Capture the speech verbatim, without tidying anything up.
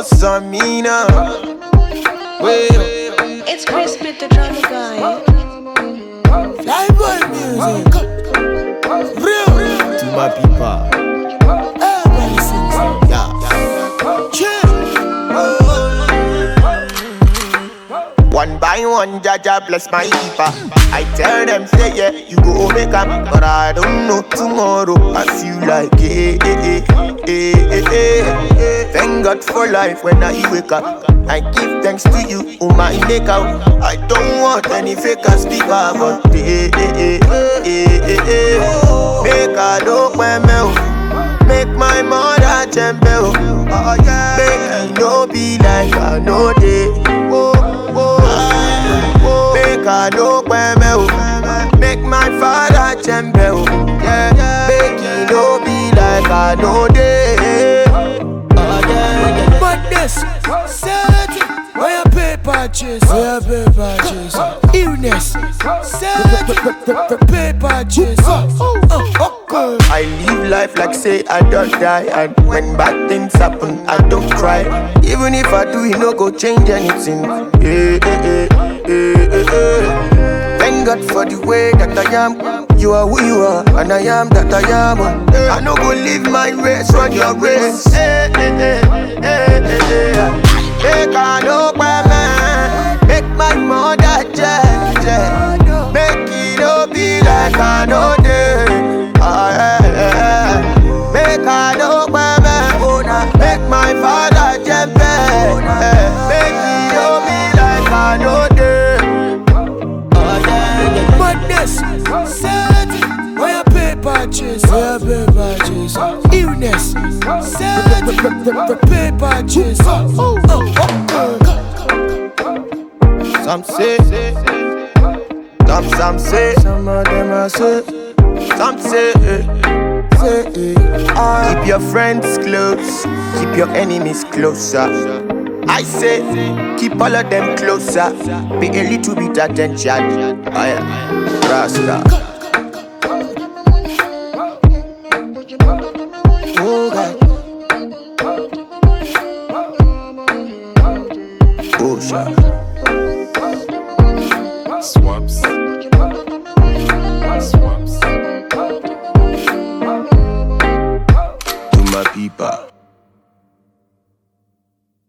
focus on me now. Wait. It's Crispy the drama guy. Live boy music. Real, real. To my people. Everybody sings. Yeah. Chill. One by one, Jaja bless my keeper. I tell them, say yeah, you go make up, but I don't know tomorrow. I feel like eh, eh, eh, eh, eh, eh. Thank God for life when I wake up. I give thanks to you, who my make out. I don't want any fakers speaker, but eh, eh, eh, eh, eh, eh. Make a dope when me, make my mother jembe. Oh yeah, make it no be like I know they. Oh, oh. Make a dope when me, make my father jembe. Yeah, make it no be like I know they. Oh yeah, but this set where your paper chase, where your paper chase, illness, set paper chase. Okay. I live life like say I don't die, and when bad things happen, I don't cry. Even if I do, it no go change anything. Eh, eh, eh, eh, eh, eh. Thank God for the way that I am. You are who you are, and I am that I am. I no go live my race, run your race. Eh, eh, eh, eh, eh, eh. Make a no man, make my mother judge. Make it no be like I know day. Oh, yeah, yeah. Make a no man, make my father jump. Make it no be like I know day. Oh, yeah, yeah. But this set where your paper chase, where your paper chase, illness, set paper chase. Oh, oh, oh. Some say, some some say, some of them are say, some say, say, keep your friends close, keep your enemies closer. I say, keep all of them closer, pay a little bit attention. Oh yeah, Rasta. Oh God. Oh, sure. Swaps.